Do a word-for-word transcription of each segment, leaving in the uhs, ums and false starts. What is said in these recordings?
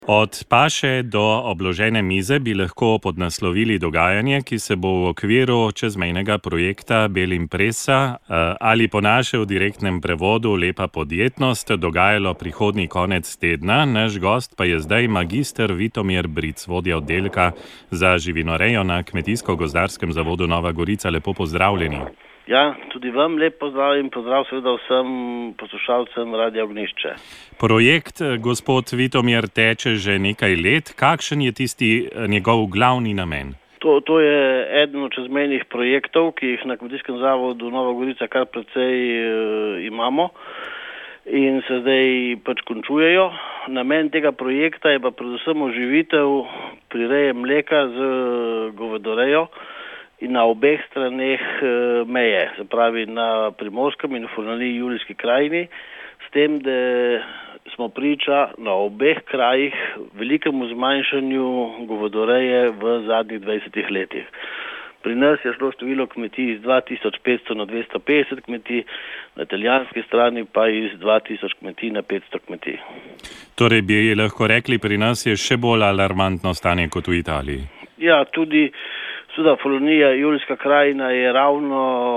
Od paše do obložene mize bi lahko podnaslovili dogajanje, ki se bo v okviru čezmejnega projekta Belimpresa ali po naše v direktnem prevodu Lepa podjetnost dogajalo prihodnji konec tedna. Naš gost pa je zdaj magister Vitomir Bric, vodja oddelka za živinorejo na Kmetijsko-gozdarskem zavodu Nova Gorica. Lepo pozdravljeni. Ja, tudi vam lep pozdrav in pozdrav seveda vsem poslušalcem Radia Ognjišče. Projekt, gospod Vitomir, teče že nekaj let. Kakšen je tisti njegov glavni namen? To, to je eden od čezmejnih projektov, ki jih na Kmetijskem zavodu Nova Gorica kar precej e, imamo in se zdaj pač končujejo. Namen tega projekta je pa predvsem oživitev prireje mleka z govedorejo in na obeh straneh meje, se pravi na Primorskem in v Furlaniji Julijski krajini, s tem, da smo priča na obeh krajih velikemu zmanjšanju govedoreje v zadnjih dvajsetih letih. Pri nas je šlo število kmetij iz dva tisoč petsto na dvesto petdeset kmetij, na italijanski strani pa iz dva tisoč kmetij na petsto kmetij. Torej bi lahko rekli, pri nas je še bolj alarmantno stanje kot v Italiji. Ja, tudi Seveda, Furlanija, Julijska krajina je ravno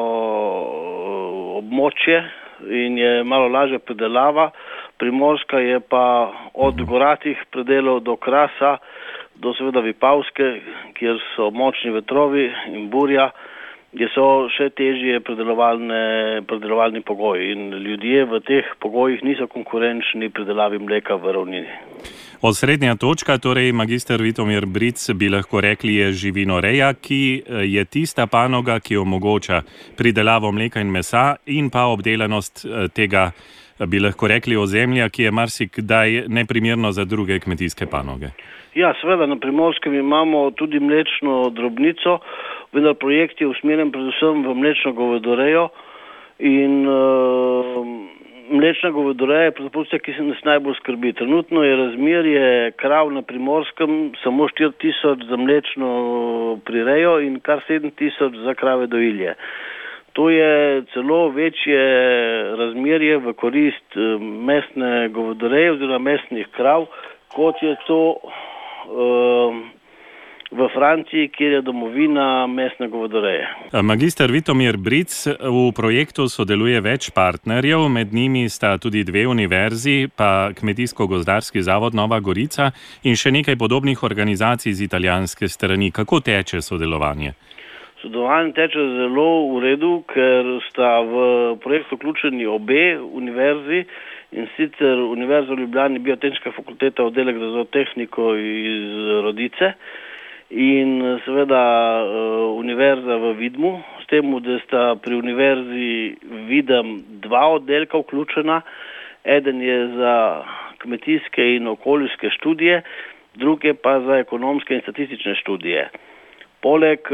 območje in je malo lažja predelava. Primorska je pa od goratih predelov do Krasa, do seveda Vipavske, kjer so močni vetrovi in burja, kjer so še težje predelovalni pogoji in ljudje v teh pogojih niso konkurenčni predelavi mleka v ravnini. Osrednja točka, torej magister Vitomir Bric, bi lahko rekli, je živinoreja, ki je tista panoga, ki omogoča pridelavo mleka in mesa in pa obdelanost tega, bi lahko rekli, ozemlja, ki je marsikdaj neprimerno za druge kmetijske panoge. Ja, seveda, na Primorskem imamo tudi mlečno drobnico, vendar projekt je usmerjen predvsem v mlečno govedorejo in uh, mlečna govedoreja je pravzaprav, ki se nas najbolj skrbi. Trenutno je razmerje krav na Primorskem samo štiri tisoč za mlečno prirejo in kar sedem tisoč za krave dojilje. To je celo večje razmerje v korist mesne govedoreje oziroma mesnih krav, kot je to uh, v Franciji, kjer je domovina mesne govedoreje. Magister Vitomir Bric, v projektu sodeluje več partnerjev, med njimi sta tudi dve univerzi, pa Kmetijsko-gozdarski zavod Nova Gorica in še nekaj podobnih organizacij z italijanske strani. Kako teče sodelovanje? Sodelovanje teče zelo v redu, ker sta v projekt vključeni obe univerzi, in sicer Univerza v Ljubljani, Biotehniška fakulteta, oddelek za zootehniko iz Rodice in seveda Univerza v Vidmu, s tem, da sta pri Univerzi Videm dva oddelka vključena. Eden je za kmetijske in okoljske študije, druge pa za ekonomske in statistične študije. Poleg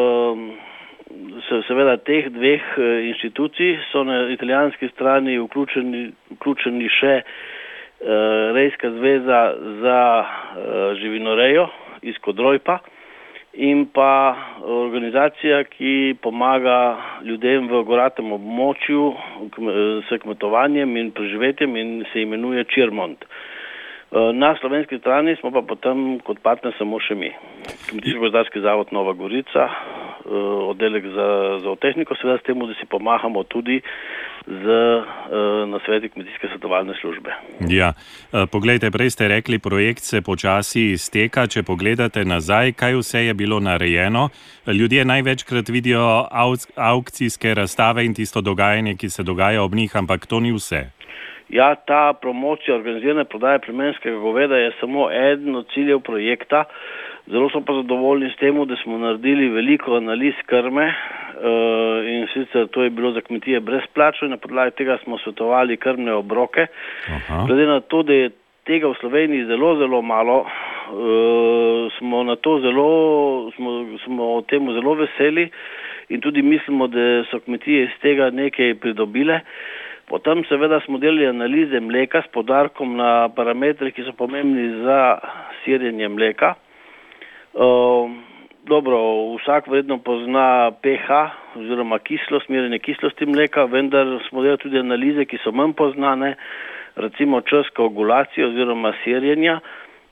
seveda teh dveh inštitucij so na italijanski strani vključeni, vključeni še Rejska zveza za živinorejo iz Kodrojpa in pa organizacija, ki pomaga ljudem v goratem območju s kmetovanjem in preživetjem in se imenuje Čirmont. Na slovenski strani smo pa potem kot partner samo še mi. Kmetijsko-gozdarski zavod Nova Gorica, oddelek za zootehniko, seveda s tem, da si pomagamo tudi z nasveti kmetijske svetovalne službe. Ja, poglejte, prej ste rekli, projekt se počasi izteka. Če pogledate nazaj, kaj vse je bilo narejeno, ljudje največkrat vidijo aukcijske razstave in tisto dogajanje, ki se dogaja ob njih, ampak to ni vse. Ja, ta promocija organizirane prodaje plemenskega goveda je samo eden od ciljev projekta. Zelo smo pa zadovoljni s tem, da smo naredili veliko analiz krme in sicer to je bilo za kmetije brezplačno in na podlagi tega smo svetovali krmne obroke. Aha. Glede na to, da je tega v Sloveniji zelo, zelo malo, smo na to zelo, smo, smo o tem zelo veseli in tudi mislimo, da so kmetije iz tega nekaj pridobile. Potem seveda smo delali analize mleka s poudarkom na parametre, ki so pomembni za sirjenje mleka. Uh, dobro, vsak verjetno pozna pH oziroma kislost, merjenje kislosti mleka, vendar smo delali tudi analize, ki so manj poznane, recimo čas koagulacije oziroma sirjenja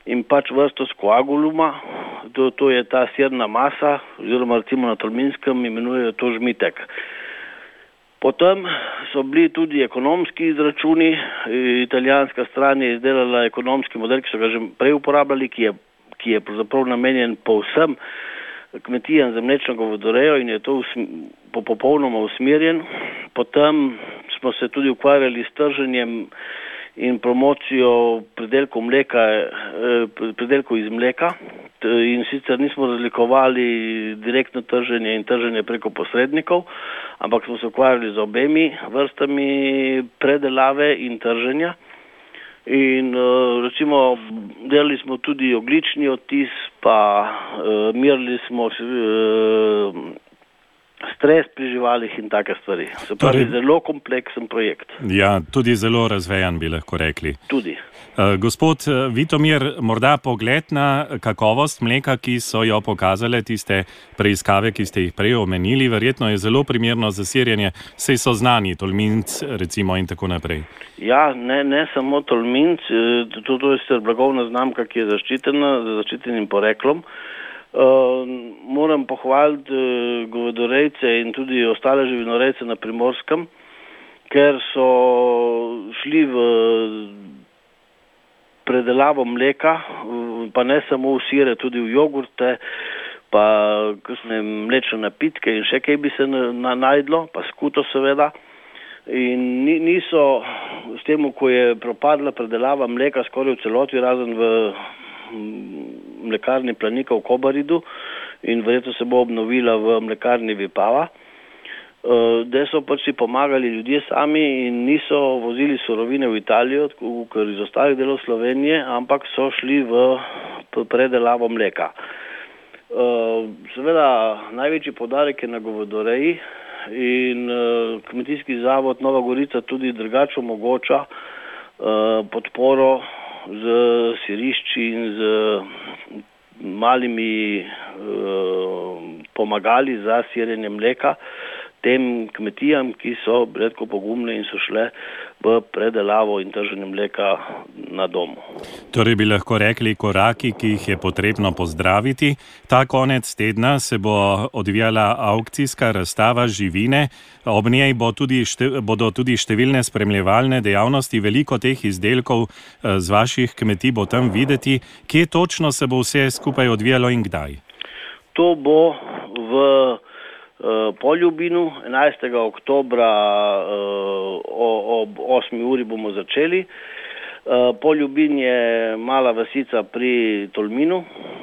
in pač vrsto skoaguluma, to, to je ta sirna masa, oziroma recimo na Tolminskem imenujejo to žmitek. Potem so bili tudi ekonomski izračuni, italijanska stran je izdelala ekonomski model, ki so ga že prej uporabljali, ki je, ki je pravzaprav namenjen povsem kmetijam za mlečno govedorejo in je to usm, po, popolnoma usmerjen. Potem smo se tudi ukvarjali s trženjem in promocijo pridelkov mleka, pridelkov iz mleka in sicer nismo razlikovali direktno trženje in trženje preko posrednikov, ampak smo se ukvarjali z obemi vrstami predelave in trženja. In recimo delali smo tudi ogljični odtis, pa merili smo stres pri živalih in take stvari. Se pravi, torej, zelo kompleksen projekt. Ja, tudi zelo razvejan, bi lahko rekli. Tudi. Uh, gospod Vitomir, morda pogled na kakovost mleka, ki so jo pokazale tiste preiskave, ki ste jih prej omenili, verjetno je zelo primerno za sirjenje, saj so znani Tolminc, recimo, in tako naprej. Ja, ne, ne samo Tolminc, to, to je sicer blagovna znamka, ki je zaščitena, z zaščitenim poreklom. Uh, moram pohvaliti uh, govedorejce in tudi ostale živinorejce na Primorskem, ker so šli v predelavo mleka, pa ne samo v sire, tudi v jogurte, pa kakšne mlečne napitke in še kaj bi se na, na, najdlo, pa skuto seveda. In niso s tem, ko je propadla predelava mleka skoraj v celoti, razen v mlekarni Planika v Kobaridu in verjetno se bo obnovila v mlekarni Vipava, da so pač si pomagali ljudje sami in niso vozili surovine v Italijo, ker iz ostalih delov Slovenije, ampak so šli v predelavo mleka. Seveda največji poudarek je na govedoreji in Kmetijski zavod Nova Gorica tudi drugače omogoča podporo z sirišči in z malimi pomagali za sirjenje mleka tem kmetijam, ki so redko pogumne in so šle v predelavo in trženje mleka na domu. Torej bi lahko rekli koraki, ki jih je potrebno pozdraviti. Ta konec tedna se bo odvijala aukcijska razstava živine. Ob njej bo tudi šte, bodo tudi številne spremljevalne dejavnosti. Veliko teh izdelkov z vaših kmetij bo tam videti. Kje točno se bo vse skupaj odvijalo in kdaj? To bo v Poljubinu, enajstega oktobra ob osmi uri bomo začeli. Poljubin je mala vasica pri Tolminu.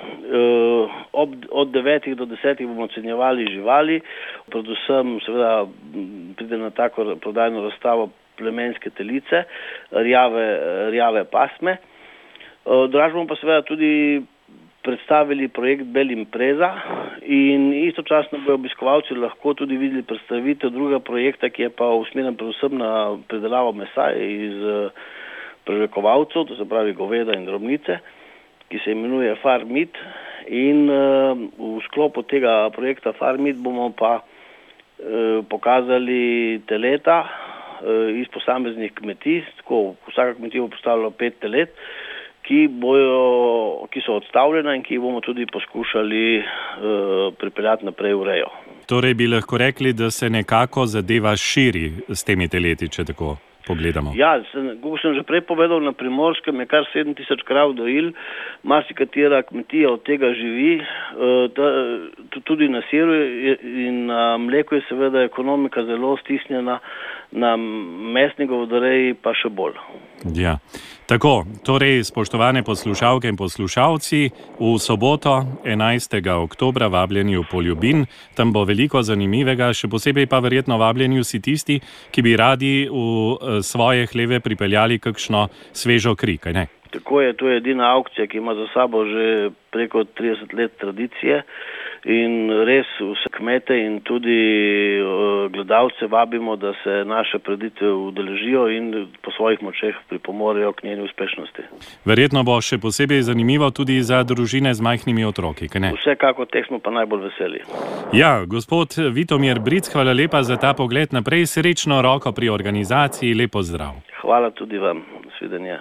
Ob, od devetih do desetih bomo ocenjevali živali, predvsem seveda pride na tako prodajno razstavo plemenske telice, rjave, rjave pasme. Draž bomo pa seveda tudi predstavili projekt Belimpreza in istočasno bojo obiskovalci lahko tudi videli predstavitev drugega projekta, ki je pa usmerjen predvsem na predelavo mesa iz prežvekovalcev, to se pravi goveda in drobnice, ki se imenuje Farmit, in uh, v sklopu tega projekta Farmit bomo pa uh, pokazali teleta uh, iz posameznih kmetij, tako vsaka kmetija bo postavila pet telet, ki bojo, ki so odstavljena in ki bomo tudi poskušali uh, pripeljati naprej v rejo. Torej bi lahko rekli, da se nekako zadeva širi s temi teleti, če tako pogledamo. Ja, kot sem že prej povedal, na Primorskem je kar sedem tisoč krav dojil, marsikatera kmetija od tega živi, uh, da, tudi na siru in na mleku je seveda ekonomika zelo stisnjena, na mesni govedoreji pa še bolj. Ja. Tako, torej, spoštovane poslušalke in poslušalci, v soboto, enajstega oktobra, vabljeni v Poljubin. Tam bo veliko zanimivega, še posebej pa verjetno vabljeni vsi tisti, ki bi radi v svoje hleve pripeljali kakšno svežo kri, kaj ne? Tako je, to je edina aukcija, ki ima za sabo že preko trideset let tradicije in res vse kmete in tudi gledalce vabimo, da se naše prireditve udeležijo in po svojih močeh pripomorejo k njeni uspešnosti. Verjetno bo še posebej zanimivo tudi za družine z majhnimi otroki, kaj ne? Vsekako, teh smo pa najbolj veseli. Ja, gospod Vitomir Bric, hvala lepa za ta pogled naprej, srečno roko pri organizaciji, lepo zdrav. Hvala tudi vam, nasvidenje.